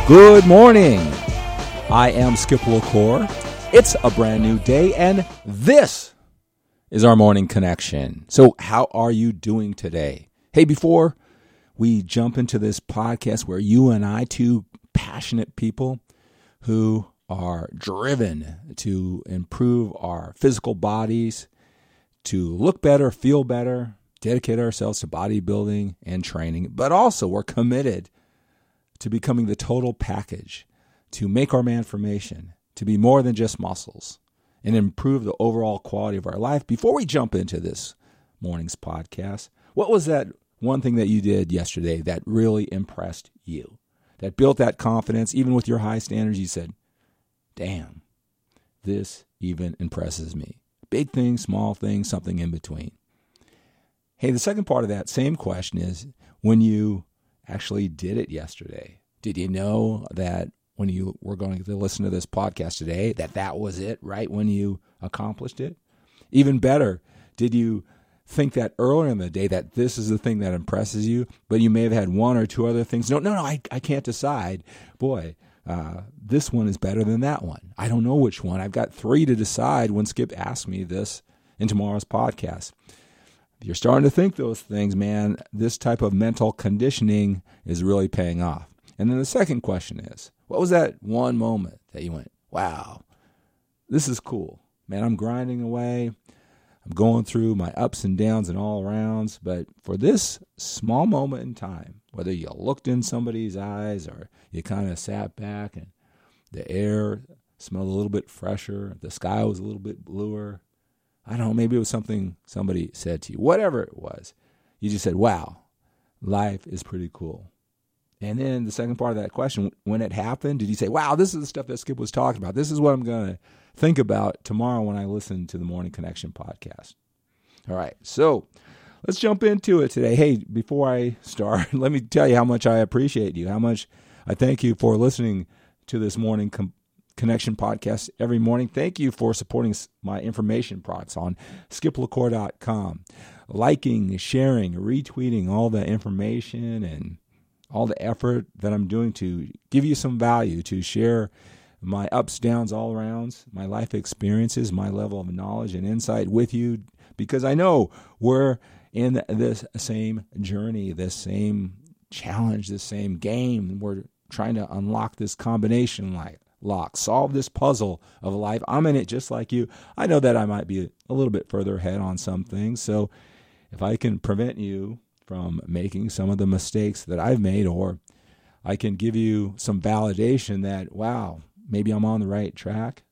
Good morning. I am Skip LaCour. It's a brand new day, and this is our morning connection. So how are you doing today? Hey, before we jump into this podcast where you and I, two passionate people who are driven to improve our physical bodies, to look better, feel better, dedicate ourselves to bodybuilding and training, but also we're committed to becoming the total package, to make our man formation, to be more than just muscles, and improve the overall quality of our life. Before we jump into this morning's podcast, what was that one thing that you did yesterday that really impressed you, that built that confidence, even with your high standards? You said, damn, this even impresses me. Big thing, small thing, something in between. Hey, the second part of that same question is, when you actually did it yesterday, did you know that when you were going to listen to this podcast today, that was it, right when you accomplished it? Even better, did you think that earlier in the day that this is the thing that impresses you, but you may have had one or two other things? No, I can't decide. Boy, this one is better than that one. I don't know which one. I've got three to decide when Skip asked me this in tomorrow's podcast. If you're starting to think those things, man, this type of mental conditioning is really paying off. And then the second question is, what was that one moment that you went, wow, this is cool. Man, I'm grinding away. I'm going through my ups and downs and all arounds. But for this small moment in time, whether you looked in somebody's eyes or you kind of sat back and the air smelled a little bit fresher, the sky was a little bit bluer, I don't know, maybe it was something somebody said to you. Whatever it was, you just said, wow, life is pretty cool. And then the second part of that question, when it happened, did you say, wow, this is the stuff that Skip was talking about. This is what I'm going to think about tomorrow when I listen to the Morning Connection podcast. All right, so let's jump into it today. Hey, before I start, let me tell you how much I appreciate you, how much I thank you for listening to this Morning Connection podcast every morning. Thank you for supporting my information products on skiplacour.com, liking, sharing, retweeting all the information and all the effort that I'm doing to give you some value, to share my ups, downs, all arounds, my life experiences, my level of knowledge and insight with you, because I know we're in this same journey, this same challenge, this same game. We're trying to unlock this combination lock, solve this puzzle of life. I'm in it just like you. I know that I might be a little bit further ahead on some things. So if I can prevent you from making some of the mistakes that I've made, or I can give you some validation that, wow, maybe I'm on the right track,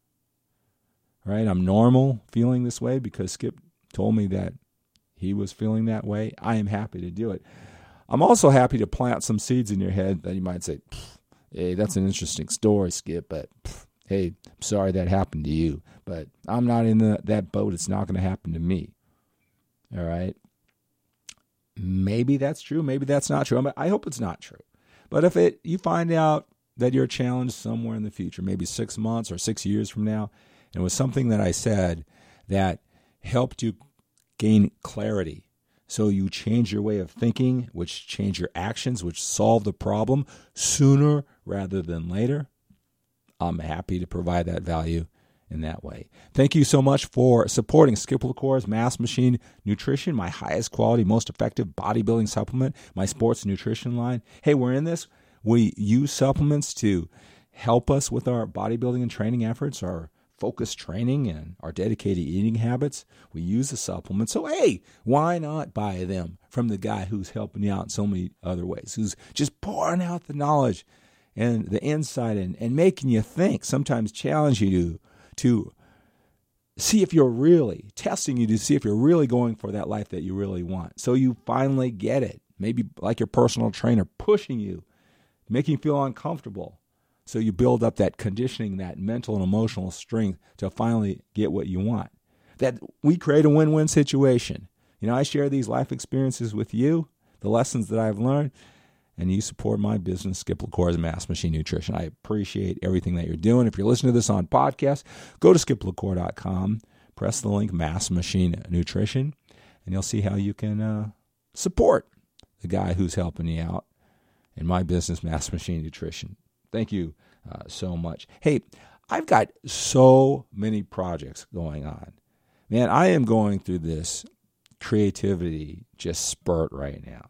right? I'm normal feeling this way because Skip told me that he was feeling that way. I am happy to do it. I'm also happy to plant some seeds in your head that you might say, hey, that's an interesting story, Skip, but hey, I'm sorry that happened to you, but I'm not in that boat. It's not going to happen to me. All right? Maybe that's true. Maybe that's not true. I hope it's not true. But if you find out that you're challenged somewhere in the future, maybe 6 months or 6 years from now, and it was something that I said that helped you gain clarity, so you change your way of thinking, which change your actions, which solve the problem sooner rather than later, I'm happy to provide that value in that way. Thank you so much for supporting Skip LaCour's Mass Machine Nutrition, my highest quality, most effective bodybuilding supplement, my sports nutrition line. Hey, we're in this. We use supplements to help us with our bodybuilding and training efforts, our focused training and our dedicated eating habits. We use the supplements. So, hey, why not buy them from the guy who's helping you out in so many other ways, who's just pouring out the knowledge and the insight and making you think, sometimes challenge you to see if you're really, testing you to see if you're really going for that life that you really want. So you finally get it. Maybe like your personal trainer pushing you, making you feel uncomfortable. So you build up that conditioning, that mental and emotional strength to finally get what you want. That we create a win-win situation. You know, I share these life experiences with you, the lessons that I've learned, and you support my business, Skip LaCour's Mass Machine Nutrition. I appreciate everything that you're doing. If you're listening to this on podcast, go to skiplacour.com, press the link Mass Machine Nutrition, and you'll see how you can support the guy who's helping you out in my business, Mass Machine Nutrition. thank you so much. Hey, I've got so many projects going on. Man, I am going through this creativity just spurt right now.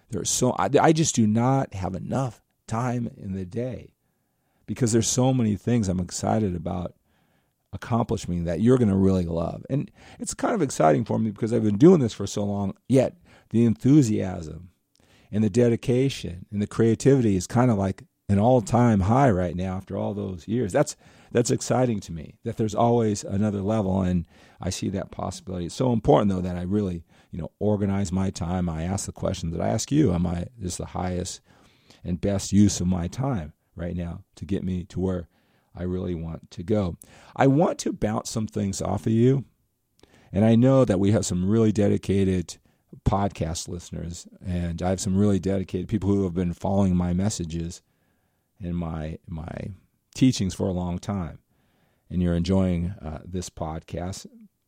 I just do not have enough time in the day because there's so many things I'm excited about accomplishing that you're going to really love. And it's kind of exciting for me because I've been doing this for so long, yet the enthusiasm and the dedication and the creativity is kind of like an all-time high right now after all those years. That's exciting to me, that there's always another level, and I see that possibility. It's so important, though, that I really, organize my time. I ask the questions that I ask you. Is this the highest and best use of my time right now to get me to where I really want to go? I want to bounce some things off of you, and I know that we have some really dedicated podcast listeners, and I have some really dedicated people who have been following my messages and my teachings for a long time, and you're enjoying this podcast.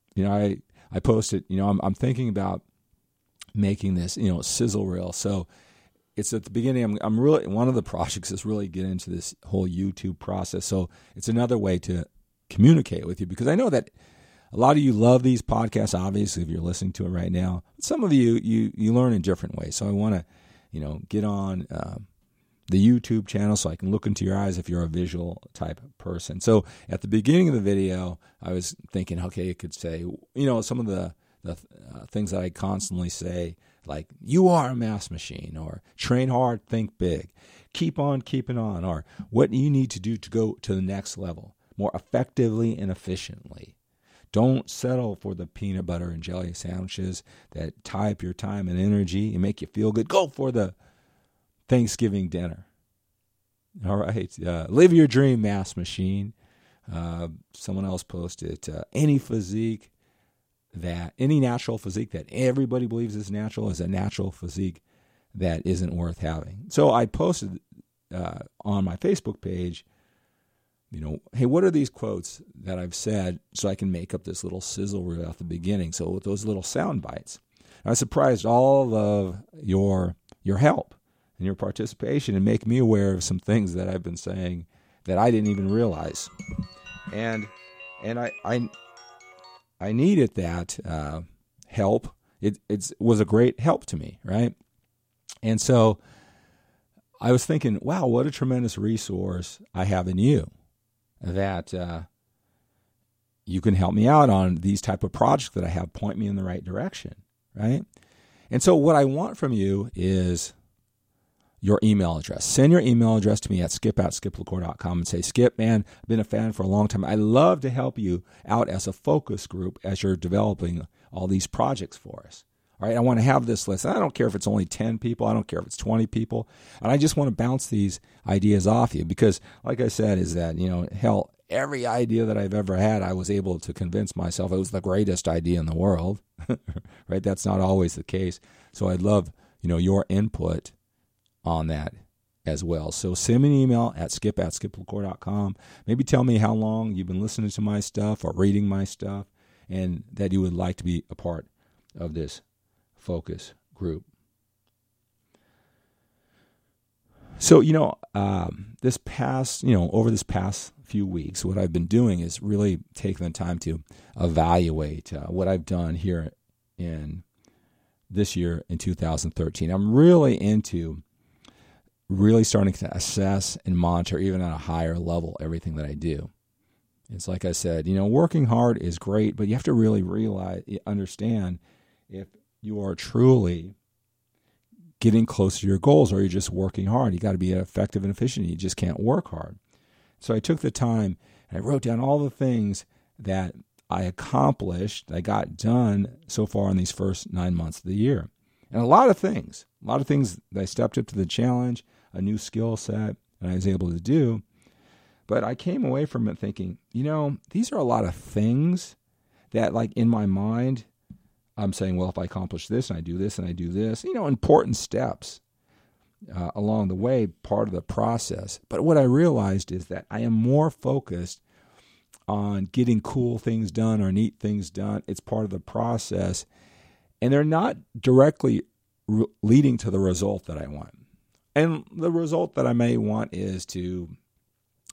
I posted, I'm thinking about making this, sizzle reel. So it's at the beginning. I'm really, one of the projects is really get into this whole YouTube process. So it's another way to communicate with you, because I know that a lot of you love these podcasts, obviously, if you're listening to it right now. Some of you learn in different ways. So I want to, get on the YouTube channel so I can look into your eyes if you're a visual type of person. So at the beginning of the video, I was thinking, okay, it could say, some of the things that I constantly say, like, you are a mass machine, or train hard, think big, keep on keeping on, or what you need to do to go to the next level more effectively and efficiently. Don't settle for the peanut butter and jelly sandwiches that tie up your time and energy and make you feel good. Go for the Thanksgiving dinner. All right. Live your dream, mass machine. Someone else posted, any natural physique that everybody believes is natural is a natural physique that isn't worth having. So I posted on my Facebook page, hey, what are these quotes that I've said so I can make up this little sizzle reel at the beginning? So with those little sound bites, I surprised all of your help and your participation and make me aware of some things that I've been saying that I didn't even realize. And I needed that help. It was a great help to me, right? And so I was thinking, wow, what a tremendous resource I have in you, that you can help me out on these type of projects that I have, point me in the right direction, right? And so what I want from you is your email address. Send your email address to me at skip@skiplacour.com and say, Skip, man, I've been a fan for a long time. I love to help you out as a focus group as you're developing all these projects for us. All right, I want to have this list. I don't care if it's only 10 people. I don't care if it's 20 people. And I just want to bounce these ideas off you because, like I said, is that, hell, every idea that I've ever had, I was able to convince myself it was the greatest idea in the world, right? That's not always the case. So I'd love, your input on that as well. So send me an email at skip@skiplacour.com. Maybe tell me how long you've been listening to my stuff or reading my stuff and that you would like to be a part of this focus group. So, this past, over this past few weeks, what I've been doing is really taking the time to evaluate what I've done here in this year in 2013. I'm really into starting to assess and monitor, even at a higher level, everything that I do. It's like I said, working hard is great, but you have to really understand if you are truly getting close to your goals or you're just working hard. You got to be effective and efficient. You just can't work hard. So I took the time and I wrote down all the things that I accomplished, I got done so far in these first 9 months of the year. And a lot of things that I stepped up to the challenge, a new skill set that I was able to do. But I came away from it thinking, these are a lot of things that, like, in my mind, I'm saying, well, if I accomplish this and I do this and I do this, important steps along the way, part of the process. But what I realized is that I am more focused on getting cool things done or neat things done. It's part of the process. And they're not directly leading to the result that I want. And the result that I may want is to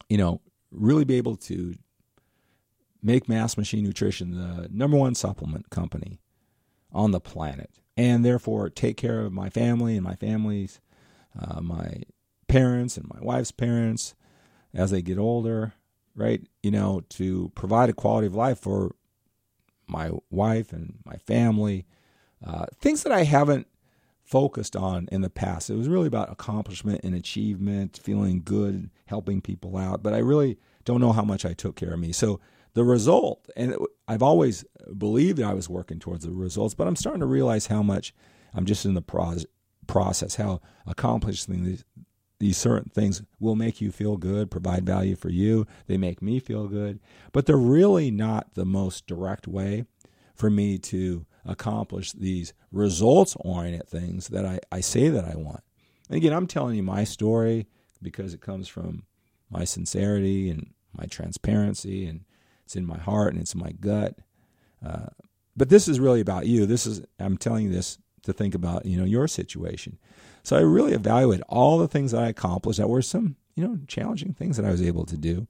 really be able to make Mass Machine Nutrition the number one supplement company on the planet, and therefore take care of my family and my family's, my parents and my wife's parents as they get older, right? To provide a quality of life for my wife and my family, things that I haven't focused on in the past. It was really about accomplishment and achievement, feeling good, helping people out, but I really don't know how much I took care of me. So the result, and I've always believed I was working towards the results, but I'm starting to realize how much I'm just in the process, how accomplishing these certain things will make you feel good, provide value for you. They make me feel good, but they're really not the most direct way for me to accomplish these results-oriented things that I say that I want. And again, I'm telling you my story because it comes from my sincerity and my transparency, and it's in my heart and it's in my gut. But this is really about you. I'm telling you this to think about, your situation. So I really evaluated all the things that I accomplished that were some, challenging things that I was able to do.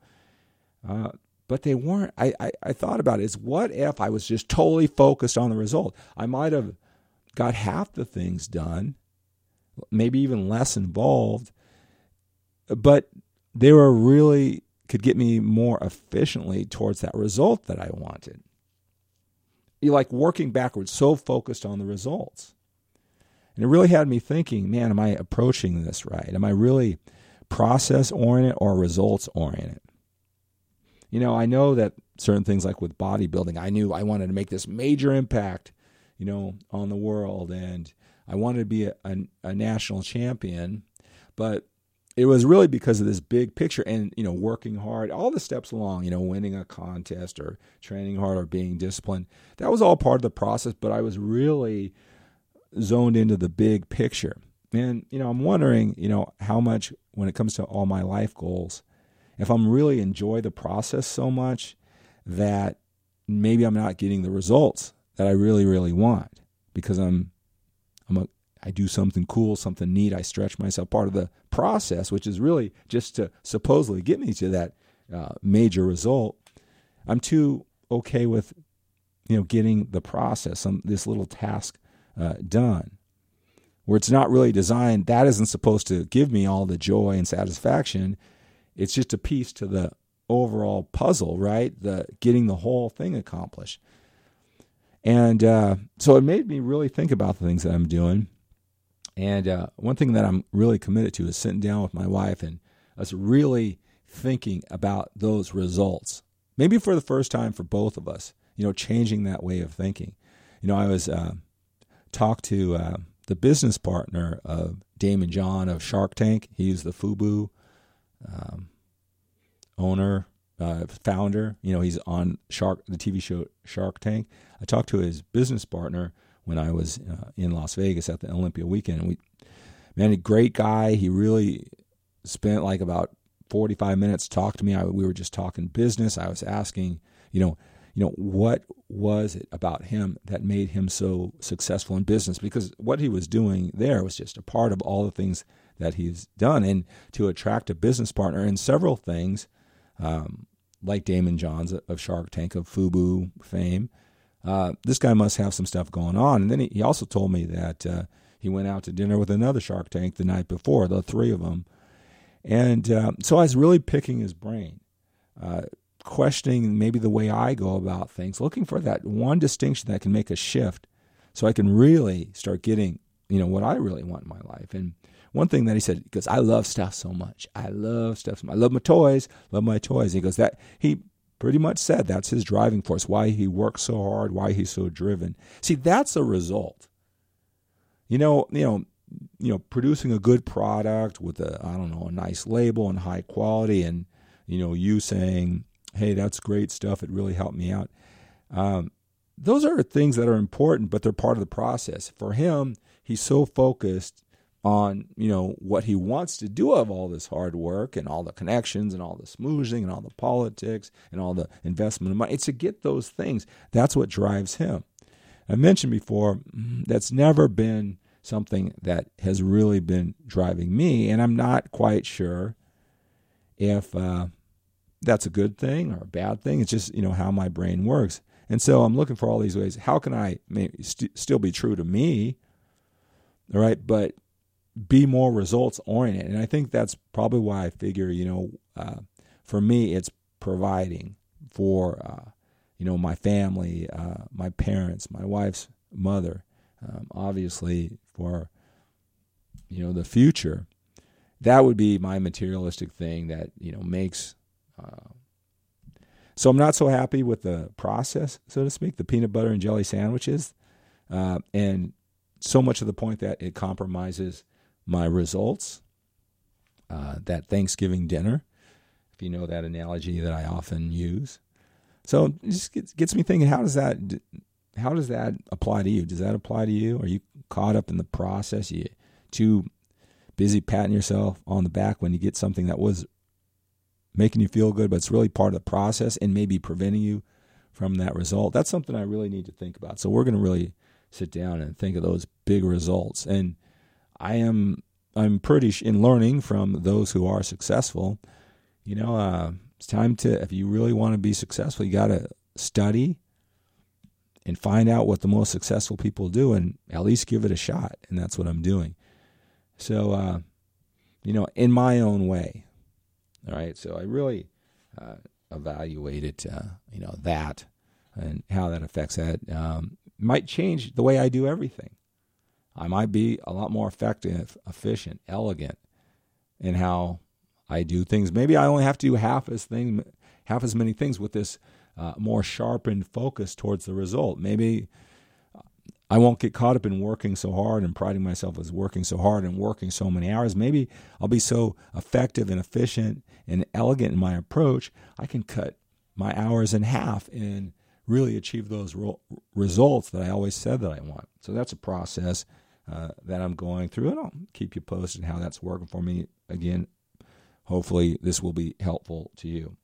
But they weren't. I thought about it. Is what if I was just totally focused on the result? I might have got half the things done, maybe even less involved, but they were really could get me more efficiently towards that result that I wanted. You're like working backwards, so focused on the results. And it really had me thinking, man, am I approaching this right? Am I really process-oriented or results-oriented? I know that certain things like with bodybuilding, I knew I wanted to make this major impact, on the world, and I wanted to be a national champion, but it was really because of this big picture and, working hard, all the steps along, winning a contest or training hard or being disciplined. That was all part of the process, but I was really zoned into the big picture. And, I'm wondering, how much when it comes to all my life goals, if I'm really enjoy the process so much that maybe I'm not getting the results that I really, really want because I do something cool, something neat. I stretch myself. Part of the process, which is really just to supposedly get me to that major result. I'm too okay with, getting the process, this little task done, where it's not really designed. That isn't supposed to give me all the joy and satisfaction. It's just a piece to the overall puzzle, right? The getting the whole thing accomplished. And so it made me really think about the things that I'm doing. And one thing that I'm really committed to is sitting down with my wife and us really thinking about those results. Maybe for the first time for both of us, changing that way of thinking. I was talked to the business partner of Daymond John of Shark Tank. He's the FUBU owner, founder. He's on the TV show Shark Tank. I talked to his business partner when I was in Las Vegas at the Olympia weekend. And a great guy. He really spent like about 45 minutes talking to me. We were just talking business. I was asking, what was it about him that made him so successful in business? Because what he was doing there was just a part of all the things that he's done. And to attract a business partner in several things, like Daymond John of Shark Tank, of FUBU fame, this guy must have some stuff going on. And then he also told me that he went out to dinner with another Shark Tank the night before, the three of them. And so I was really picking his brain, questioning maybe the way I go about things, looking for that one distinction that can make a shift so I can really start getting, what I really want in my life. And one thing that he said, because I love stuff so much. I love stuff. I love my toys, He goes, that he pretty much said that's his driving force, why he works so hard, why he's so driven. See, that's a result. Producing a good product with a nice label and high quality, and, you saying, hey, that's great stuff. It really helped me out. Those are things that are important, but they're part of the process. For him, he's so focused on, what he wants to do of all this hard work and all the connections and all the smoothing and all the politics and all the investment of money. It's to get those things. That's what drives him. I mentioned before, that's never been something that has really been driving me, and I'm not quite sure if that's a good thing or a bad thing. It's just, how my brain works. And so I'm looking for all these ways. How can I maybe still be true to me, all right, but be more results oriented? And I think that's probably why I figure, for me, it's providing for, my family, my parents, my wife's mother, obviously for, the future. That would be my materialistic thing that, makes... So I'm not so happy with the process, so to speak, the peanut butter and jelly sandwiches, and so much to the point that it compromises my results. That Thanksgiving dinner, if you know that analogy that I often use. So it just gets me thinking, how does that apply to you? Does that apply to you? Are you caught up in the process? You too busy patting yourself on the back when you get something that was making you feel good, but it's really part of the process and maybe preventing you from that result? That's something I really need to think about. So we're going to really sit down and think of those big results. And I'm pretty in learning from those who are successful. It's time to, if you really want to be successful, you got to study and find out what the most successful people do and at least give it a shot. And that's what I'm doing. So, in my own way. All right, so I really evaluated, that and how that affects that. Might change the way I do everything. I might be a lot more effective, efficient, elegant in how I do things. Maybe I only have to do half as many things with this more sharpened focus towards the result. Maybe I won't get caught up in working so hard and priding myself as working so hard and working so many hours. Maybe I'll be so effective and efficient and elegant in my approach, I can cut my hours in half and really achieve those results that I always said that I want. So that's a process that I'm going through, and I'll keep you posted how that's working for me. Again, hopefully this will be helpful to you.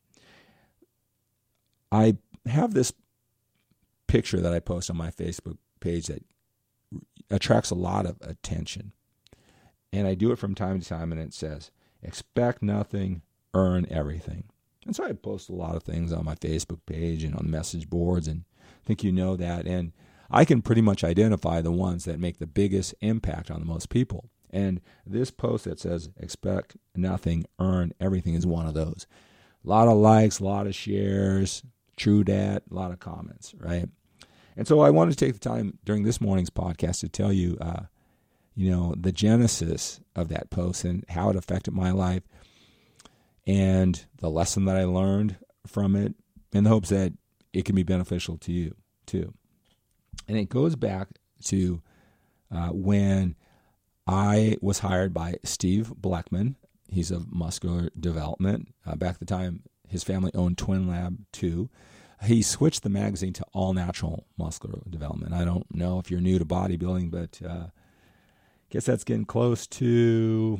I have this picture that I post on my Facebook page that attracts a lot of attention. And I do it from time to time, and it says, expect nothing, earn everything. And so I post a lot of things on my Facebook page and on message boards, and I think you know that. And I can pretty much identify the ones that make the biggest impact on the most people. And this post that says, expect nothing, earn everything is one of those. A lot of likes, a lot of shares, true dat, a lot of comments, right? And so I wanted to take the time during this morning's podcast to tell you, the genesis of that post and how it affected my life and the lesson that I learned from it in the hopes that it can be beneficial to you too. And it goes back to when I was hired by Steve Blackman. He's of Muscular Development. Back at the time, his family owned Twin Lab 2. He switched the magazine to All Natural Muscular Development. I don't know if you're new to bodybuilding, but I guess that's getting close to,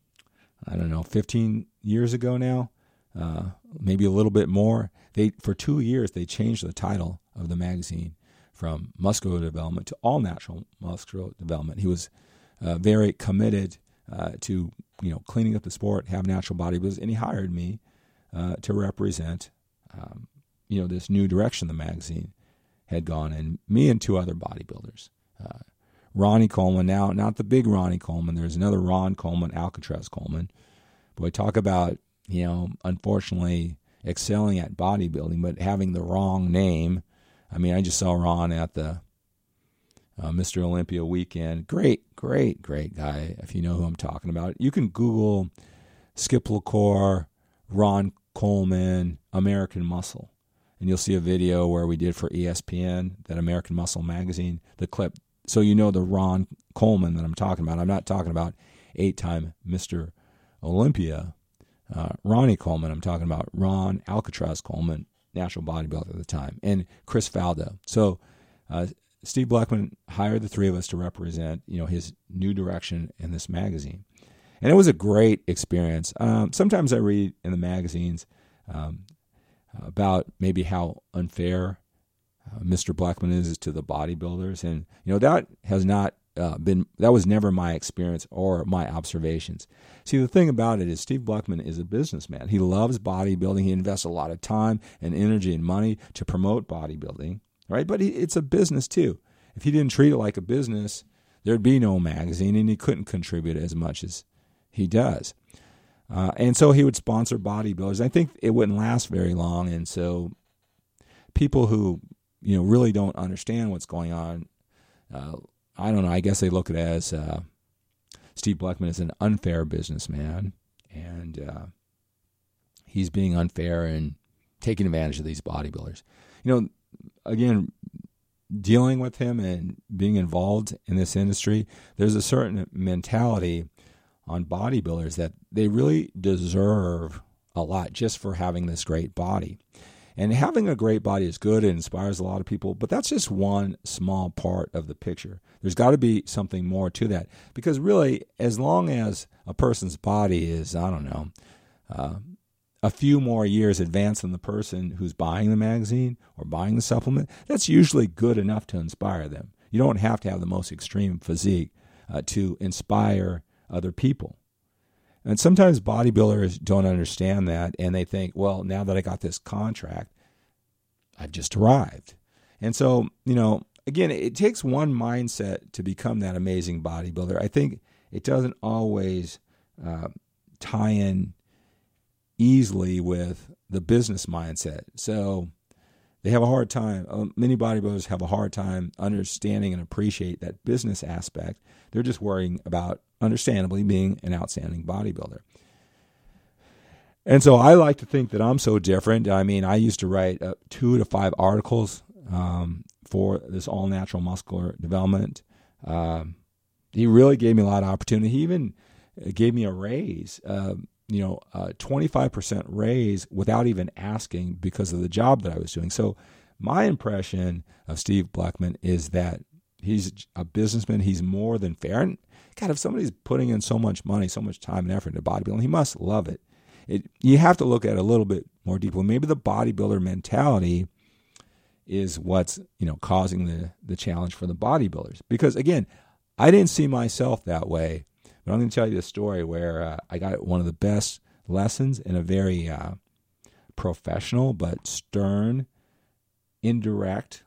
15 years ago now, maybe a little bit more. For 2 years, they changed the title of the magazine from Muscular Development to All Natural Muscular Development. He was very committed to cleaning up the sport, have natural bodybuilders, and he hired me to represent this new direction the magazine had gone in. Me and two other bodybuilders, Ronnie Coleman, now not the big Ronnie Coleman. There's another Ron Coleman, Alcatraz Coleman. Boy, talk about unfortunately excelling at bodybuilding, but having the wrong name. I mean, I just saw Ron at the Mr. Olympia weekend. Great guy, if you know who I'm talking about. You can Google Skip LaCour, Ron Coleman, American Muscle, and you'll see a video where we did for ESPN, that American Muscle magazine, the clip. So you know the Ron Coleman that I'm talking about. I'm not talking about 8-time Mr. Olympia, Ronnie Coleman. I'm talking about Ron Alcatraz Coleman, national bodybuilder at the time, and Chris Faldo. So Steve Blackman hired the three of us to represent, his new direction in this magazine. And it was a great experience. Sometimes I read in the magazines about maybe how unfair Mr. Blackman is to the bodybuilders. And, that has not that was never my experience or my observations. See, the thing about it is Steve Blechman is a businessman. He loves bodybuilding. He invests a lot of time and energy and money to promote bodybuilding, right? But it's a business too. If he didn't treat it like a business, there'd be no magazine, and he couldn't contribute as much as he does. And so he would sponsor bodybuilders. I think it wouldn't last very long, and so people who really don't understand what's going on, I don't know, I guess they look at it as Steve Blechman is an unfair businessman, and he's being unfair and taking advantage of these bodybuilders. Again, dealing with him and being involved in this industry, there's a certain mentality on bodybuilders that they really deserve a lot just for having this great body. And having a great body is good. It inspires a lot of people, but that's just one small part of the picture. There's got to be something more to that, because really, as long as a person's body is, I don't know, a few more years advanced than the person who's buying the magazine or buying the supplement, that's usually good enough to inspire them. You don't have to have the most extreme physique to inspire other people. And sometimes bodybuilders don't understand that, and they think, well, now that I got this contract, I've just arrived. And so, again, it takes one mindset to become that amazing bodybuilder. I think it doesn't always tie in easily with the business mindset. So they have a hard time. Many bodybuilders have a hard time understanding and appreciate that business aspect. They're just worrying about, understandably, being an outstanding bodybuilder. And so I like to think that I'm so different. I mean, I used to write 2 to 5 articles for this all-natural muscular development. He really gave me a lot of opportunity. He even gave me a raise, a 25% raise without even asking, because of the job that I was doing. So my impression of Steve Blechman is that he's a businessman. He's more than fair. And God, if somebody's putting in so much money, so much time and effort into bodybuilding, he must love it. You have to look at it a little bit more deeply. Maybe the bodybuilder mentality is what's causing the challenge for the bodybuilders. Because again, I didn't see myself that way. But I'm going to tell you a story where I got one of the best lessons in a very professional but stern, indirect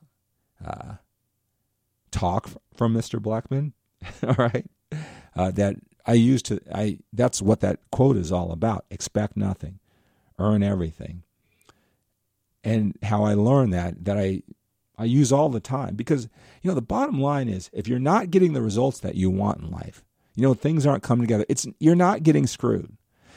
talk from Mr. Blechman. All right, that I used to. That's what that quote is all about. Expect nothing, earn everything. And how I learned that I use all the time, because the bottom line is, if you're not getting the results that you want in life, things aren't coming together. You're not getting screwed.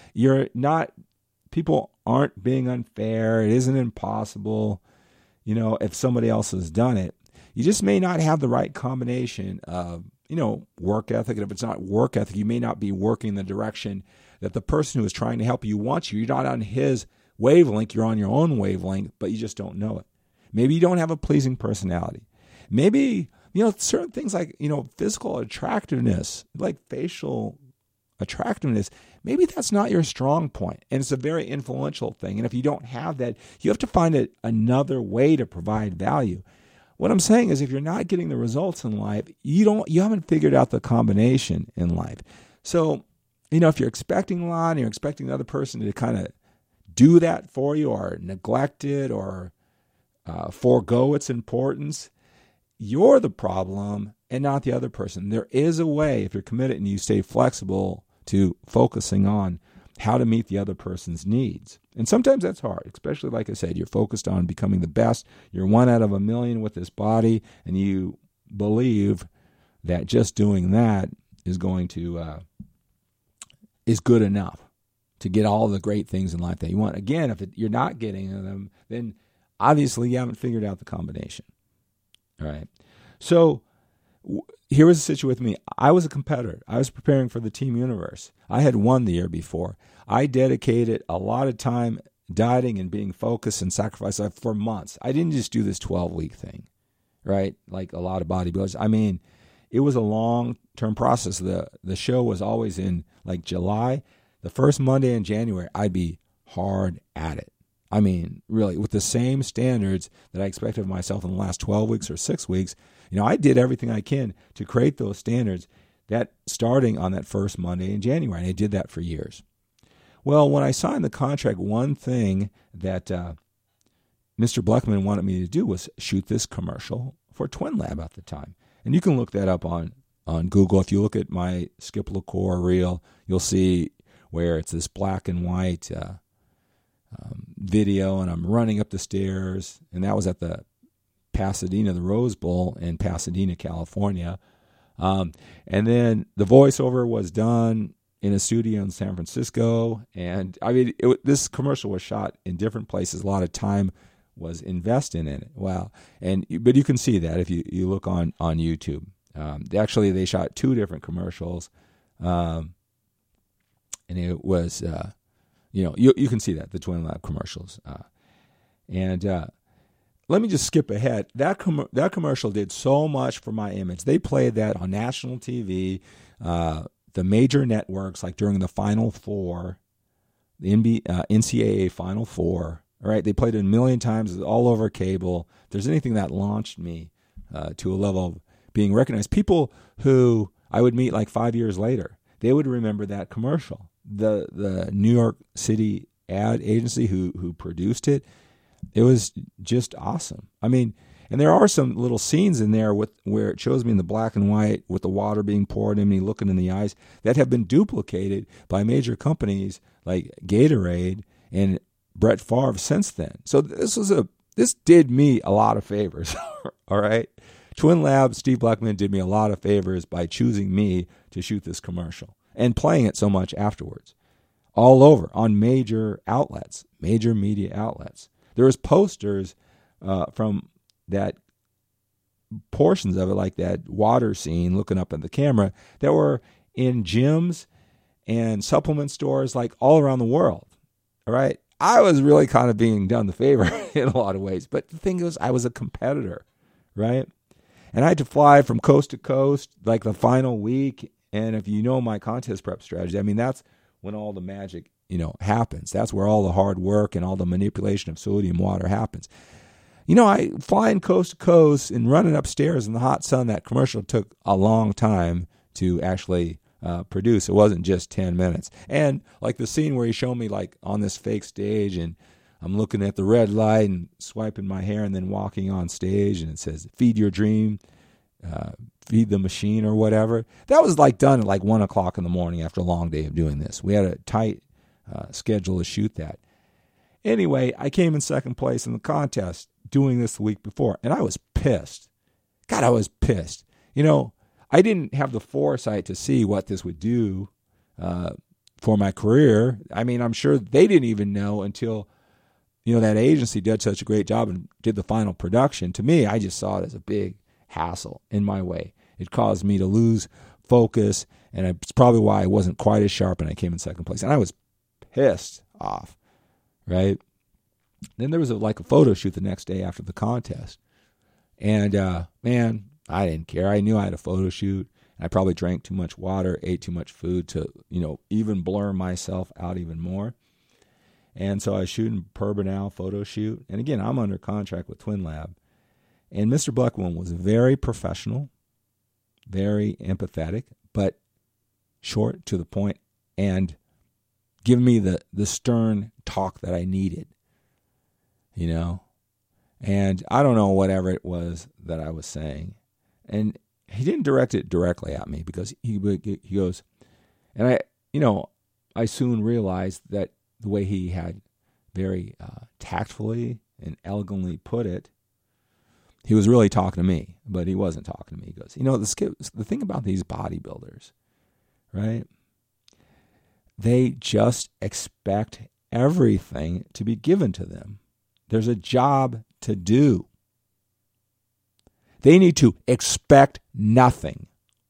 People aren't being unfair. It isn't impossible. If somebody else has done it, you just may not have the right combination of, work ethic. And if it's not work ethic, you may not be working in the direction that the person who is trying to help you wants you. You're not on his wavelength. You're on your own wavelength, but you just don't know it. Maybe you don't have a pleasing personality. Maybe certain things like, physical attractiveness, like facial attractiveness, maybe that's not your strong point. And it's a very influential thing. And if you don't have that, you have to find another way to provide value. What I'm saying is, if you're not getting the results in life, you haven't figured out the combination in life. So, if you're expecting a lot and you're expecting the other person to kind of do that for you, or neglect it, or forego its importance, you're the problem and not the other person. There is a way, if you're committed and you stay flexible, to focusing on how to meet the other person's needs. And sometimes that's hard, especially, like I said, you're focused on becoming the best. You're 1 out of a million with this body, and you believe that just doing that is going to is good enough to get all the great things in life that you want. Again, if you're not getting them, then obviously you haven't figured out the combination. All right. So here was the situation with me. I was a competitor. I was preparing for the Team Universe. I had won the year before. I dedicated a lot of time dieting and being focused and sacrificed for months. I didn't just do this 12-week thing, right? Like a lot of bodybuilders. I mean, it was a long-term process. The show was always in like July. The first Monday in January, I'd be hard at it. I mean, really, with the same standards that I expected of myself in the last 12 weeks or 6 weeks. I did everything I can to create those standards that starting on that first Monday in January. And I did that for years. Well, when I signed the contract, one thing that Mr. Bleckman wanted me to do was shoot this commercial for Twinlab at the time. And you can look that up on Google. If you look at my Skip LaCour reel, you'll see where it's this black and white video, and I'm running up the stairs, and that was at the Rose Bowl in Pasadena, California. And then the voiceover was done in a studio in San Francisco, and I mean, this commercial was shot in different places. A lot of time was invested in it. Wow! But you can see that if you look on YouTube. Actually, they shot 2 different commercials, and it was you can see that the Twinlab commercials. Let me just skip ahead. That commercial did so much for my image. They played that on national TV. The major networks, like during the Final Four, the NCAA Final Four, all right, they played it a million times all over cable. If there's anything that launched me to a level of being recognized, people who I would meet like 5 years later, they would remember that commercial. The New York City ad agency who produced it, it was just awesome. I mean, and there are some little scenes in there where it shows me in the black and white with the water being poured in me, looking in the eyes, that have been duplicated by major companies like Gatorade and Brett Favre since then. So this did me a lot of favors. All right, Twinlab, Steve Bleckman did me a lot of favors by choosing me to shoot this commercial and playing it so much afterwards, all over on major media outlets. There was posters from that portions of it, like that water scene, looking up at the camera, that were in gyms and supplement stores like all around the world. All right. I was really kind of being done the favor in a lot of ways. But the thing is, I was a competitor, right? And I had to fly from coast to coast like the final week. And if you know my contest prep strategy, I mean, that's when all the magic, happens. That's where all the hard work and all the manipulation of sodium water happens. I flying coast to coast and running upstairs in the hot sun. That commercial took a long time to actually produce. It wasn't just 10 minutes. And like the scene where he showed me like on this fake stage, and I'm looking at the red light and swiping my hair and then walking on stage, and it says, "Feed your dream, feed the machine," or whatever. That was like done at like 1 o'clock in the morning after a long day of doing this. We had a tight schedule to shoot that. Anyway, I came in second place in the contest doing this the week before, and I was pissed. God, I was pissed. I didn't have the foresight to see what this would do for my career. I mean, I'm sure they didn't even know until, that agency did such a great job and did the final production. To me, I just saw it as a big hassle in my way. It caused me to lose focus, and it's probably why I wasn't quite as sharp and I came in second place. And I was pissed off, right? Then there was a photo shoot the next day after the contest. And, man, I didn't care. I knew I had a photo shoot. I probably drank too much water, ate too much food to, even blur myself out even more. And so I was shooting Per Bernal photo shoot. And again, I'm under contract with Twinlab. And Mr. Bleckman was very professional, very empathetic, but short, to the point, and giving me the stern talk that I needed, And I don't know whatever it was that I was saying. And he didn't direct it directly at me, because he goes, and I soon realized that the way he had very tactfully and elegantly put it, he was really talking to me, but he wasn't talking to me. He goes, the thing about these bodybuilders, right? They just expect everything to be given to them. There's a job to do. They need to expect nothing.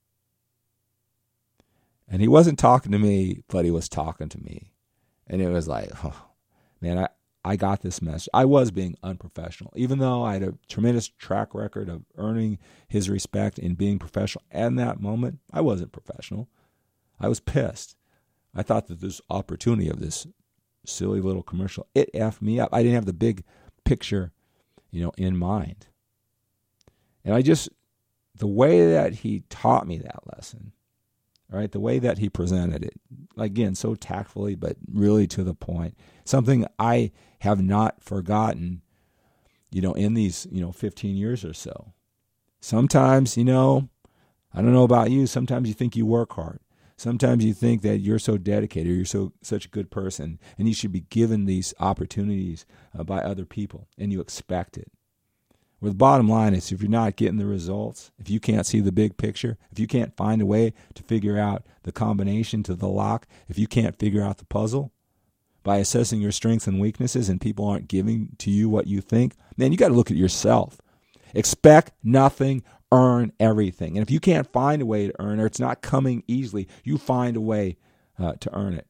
And he wasn't talking to me, but he was talking to me. And it was like, oh, man, I got this message. I was being unprofessional, even though I had a tremendous track record of earning his respect and being professional. And that moment, I wasn't professional. I was pissed. I thought that this opportunity of this silly little commercial. It effed me up. I didn't have the big picture, in mind. And the way that he taught me that lesson, all right, the way that he presented it, again, so tactfully, but really to the point, something I have not forgotten, in these, 15 years or so. Sometimes, I don't know about you, sometimes you think you work hard. Sometimes you think that you're so dedicated, you're such a good person, and you should be given these opportunities by other people, and you expect it. Well, the bottom line is, if you're not getting the results, if you can't see the big picture, if you can't find a way to figure out the combination to the lock, if you can't figure out the puzzle by assessing your strengths and weaknesses, and people aren't giving to you what you think, then you got to look at yourself. Expect nothing, earn everything. And if you can't find a way to earn, or it's not coming easily, you find a way to earn it.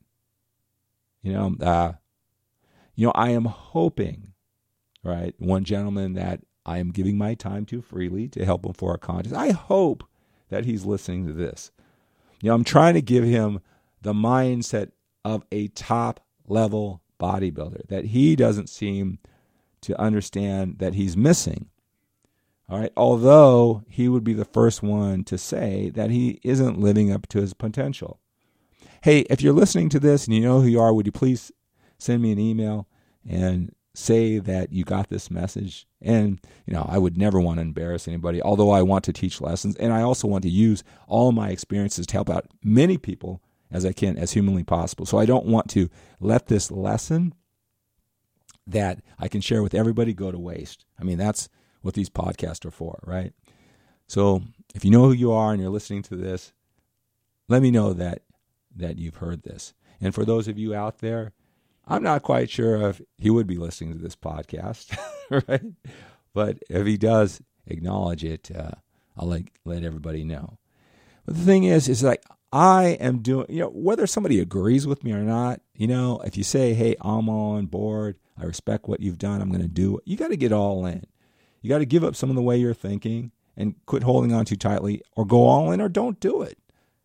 I am hoping, right, one gentleman that I am giving my time to freely to help him for a contest, I hope that he's listening to this. I'm trying to give him the mindset of a top-level bodybuilder that he doesn't seem to understand that he's missing. All right, although he would be the first one to say that he isn't living up to his potential. Hey, if you're listening to this and you know who you are, would you please send me an email and say that you got this message? And, I would never want to embarrass anybody, although I want to teach lessons. And I also want to use all my experiences to help out many people as I can, as humanly possible. So I don't want to let this lesson that I can share with everybody go to waste. I mean, that's what these podcasts are for, right? So if you know who you are and you're listening to this, let me know that you've heard this. And for those of you out there, I'm not quite sure if he would be listening to this podcast, right? But if he does acknowledge it, I'll let everybody know. But the thing is like, I am doing, whether somebody agrees with me or not, if you say, hey, I'm on board, I respect what you've done, I'm going to do it, you got to get all in. You got to give up some of the way you're thinking and quit holding on too tightly, or go all in, or don't do it.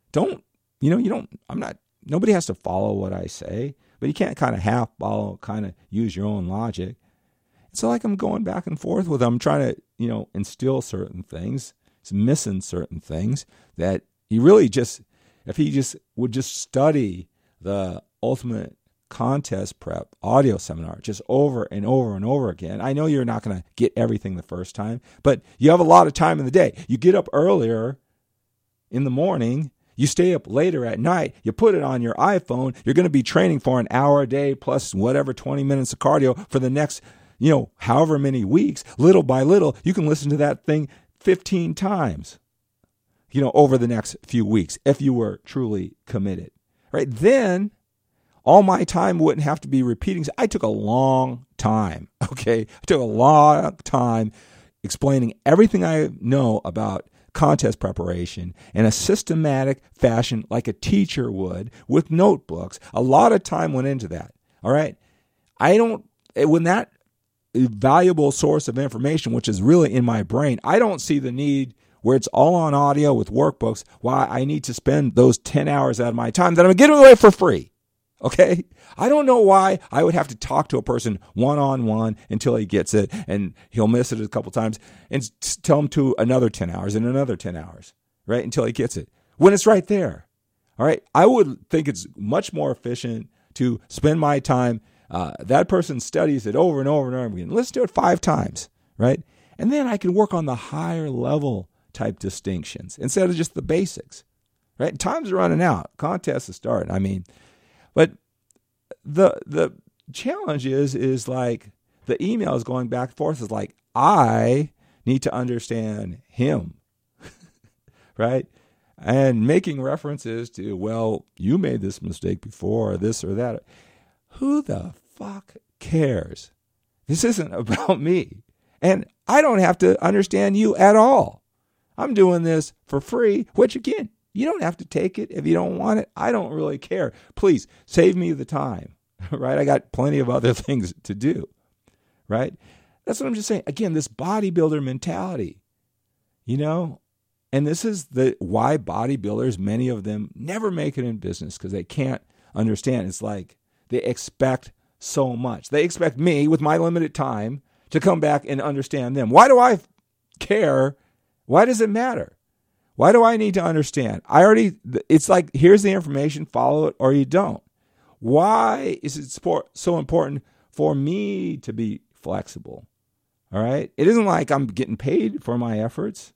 Nobody has to follow what I say, but you can't kind of half follow, kind of use your own logic. So like I'm going back and forth with him, trying to, instill certain things. He's missing certain things that he really if he would study the Ultimate Contest Prep audio seminar just over and over and over again. I know you're not going to get everything the first time, but you have a lot of time in the day. You get up earlier in the morning, you stay up later at night, you put it on your iPhone, you're going to be training for an hour a day plus whatever 20 minutes of cardio for the next, however many weeks. Little by little, you can listen to that thing 15 times, over the next few weeks if you were truly committed, right? Then all my time wouldn't have to be repeating. I took a long time, okay? I took a long time explaining everything I know about contest preparation in a systematic fashion like a teacher would with notebooks. A lot of time went into that, all right? When that valuable source of information, which is really in my brain, I don't see the need where it's all on audio with workbooks, why I need to spend those 10 hours out of my time that I'm giving away for free. Okay? I don't know why I would have to talk to a person one-on-one until he gets it, and he'll miss it a couple times, and tell him to another 10 hours and another 10 hours, right, until he gets it, when it's right there. All right? I would think it's much more efficient to spend my time, that person studies it over and over and over again. Let's do it 5 times, right? And then I can work on the higher level type distinctions instead of just the basics, right? Time's running out. Contest is starting. But the challenge is like the emails going back and forth is like, I need to understand him, right? And making references to, well, you made this mistake before, or this or that. Who the fuck cares? This isn't about me. And I don't have to understand you at all. I'm doing this for free, which again, you don't have to take it if you don't want it. I don't really care. Please save me the time, right? I got plenty of other things to do, right? That's what I'm just saying. Again, this bodybuilder mentality, and this is why bodybuilders, many of them never make it in business, because they can't understand. It's like they expect so much. They expect me, with my limited time, to come back and understand them. Why do I care? Why does it matter? Why do I need to understand? It's like, here's the information, follow it or you don't. Why is it so important for me to be flexible? All right. It isn't like I'm getting paid for my efforts.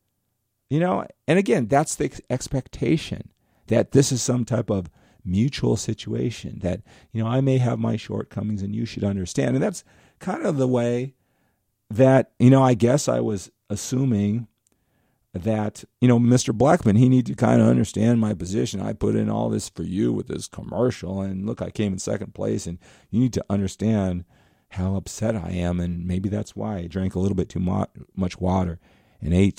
And again, that's the expectation, that this is some type of mutual situation, that, I may have my shortcomings and you should understand. And that's kind of the way that, I guess I was assuming that, Mr. Blackman, he needed to kind of understand my position. I put in all this for you with this commercial, and look, I came in second place, and you need to understand how upset I am, and maybe that's why I drank a little bit too much water and ate,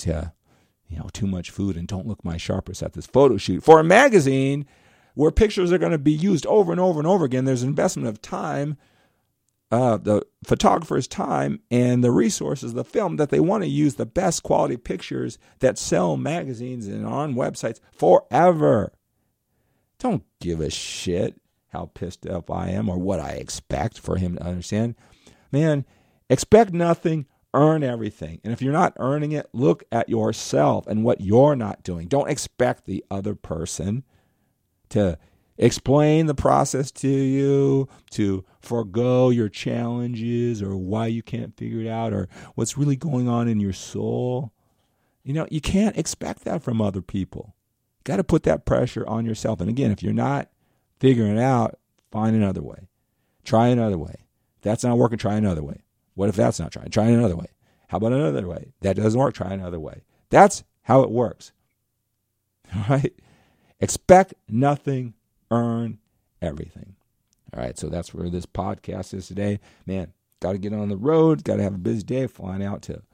too much food, and don't look my sharpest at this photo shoot for a magazine where pictures are going to be used over and over and over again. There's an investment of time, the photographer's time, and the resources, the film, that they want to use the best quality pictures that sell magazines and on websites forever. Don't give a shit how pissed off I am or what I expect for him to understand. Man, expect nothing, earn everything. And if you're not earning it, look at yourself and what you're not doing. Don't expect the other person to explain the process to you, to forego your challenges or why you can't figure it out or what's really going on in your soul. You can't expect that from other people. You got to put that pressure on yourself. And again, if you're not figuring it out, find another way. Try another way. If that's not working, try another way. What if that's not trying? Try another way. How about another way? That doesn't work, try another way. That's how it works. All right? Expect nothing, earn everything. All right, so that's where this podcast is today. Man, got to get on the road, got to have a busy day, flying out to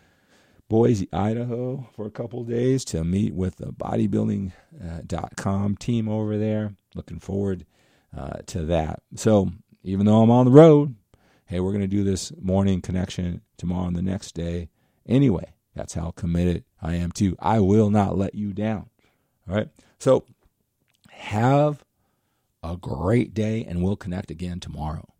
Boise, Idaho for a couple of days to meet with the bodybuilding.com team over there. Looking forward to that. So even though I'm on the road, hey, we're going to do this morning connection tomorrow and the next day. Anyway, that's how committed I am to. I will not let you down. All right, so have a great day, and we'll connect again tomorrow.